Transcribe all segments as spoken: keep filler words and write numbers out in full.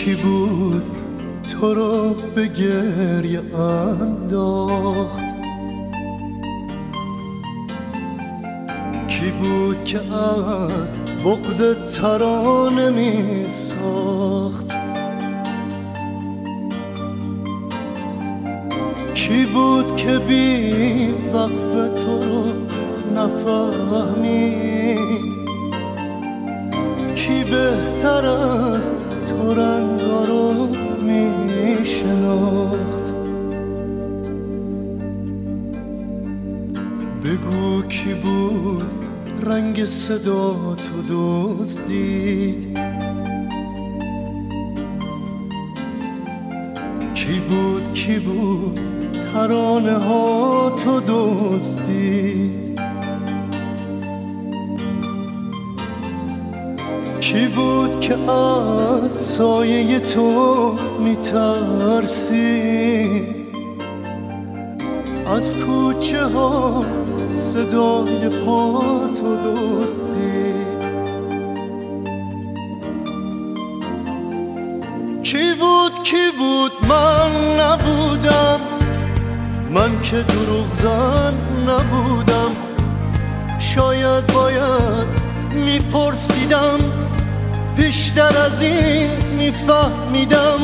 کی بود تو رو به گریه انداخت؟ کی بود که از بغض ترانه می ساخت؟ کی بود که بی وقف تو رو نفهمید؟ کی بهتر از تو رنگا رو می شناخت؟ بگو کی بود رنگ صدا تو دزدید؟ کی بود کی بود ترانه ها تو دزدید؟ کی بود که از سایه تو میترسید؟ از کوچه ها صدای پا تو دزدید؟ کی بود کی بود من نبودم، من که دروغ زن نبودم. شاید باید میپرسیدم، بیشتر از این میفهمیدم.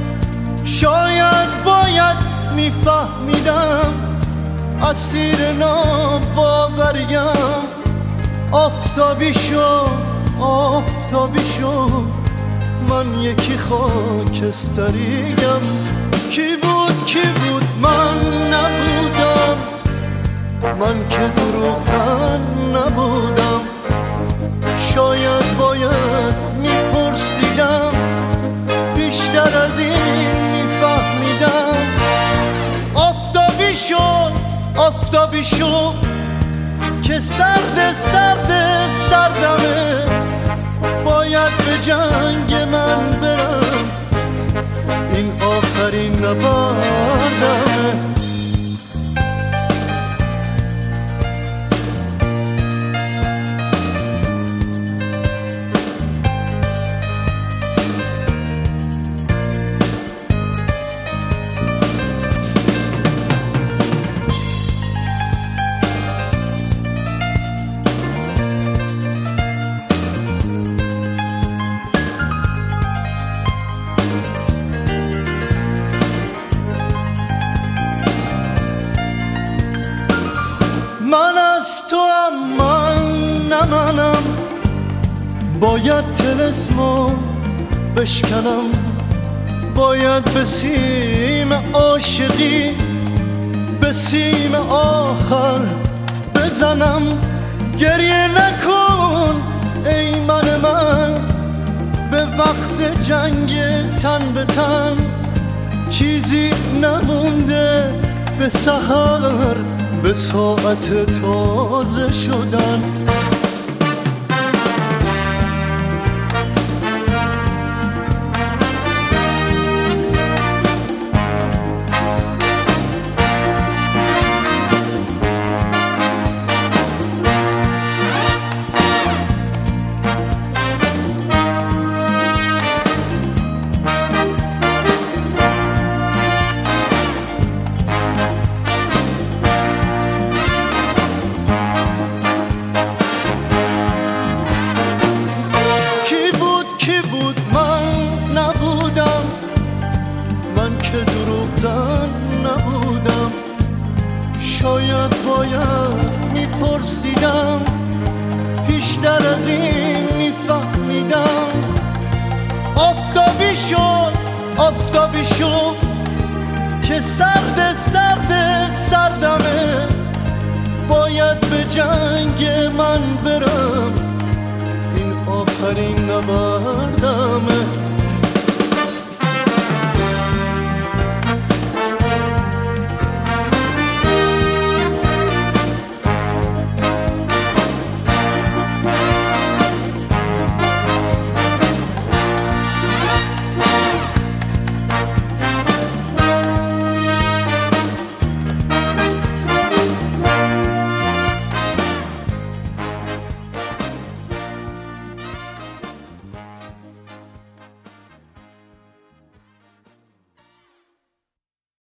شاید باید میفهمیدم، اسیر ناباوریم. آفتابی شو آفتابی شو، من یکی خاکستریم. کی بود کی بود من نبودم، من که دروغ زن نبودم. شاید باید میپرسیدم، بیشتر از این میفهمیدم. آفتابی شو آفتابی شو که سرد سرد سردمه. باید به جنگ من برم، این آخرین نبردمه. من از تو هم من نه منم، باید طلسمو بشکنم. باید به سیم عاشقی به سیم آخر بزنم. گریه نکن ای من من، به وقت جنگ تن به تن. چیزی نمونده به سحر، به ساعت تازه شدن. زن نبودم. شاید باید میپرسیدم، بیشتر از این میفهمیدم. آفتابی شو آفتابی شو که سرد سرد سردمه. باید به جنگ من برم، این آخرین نبردمه.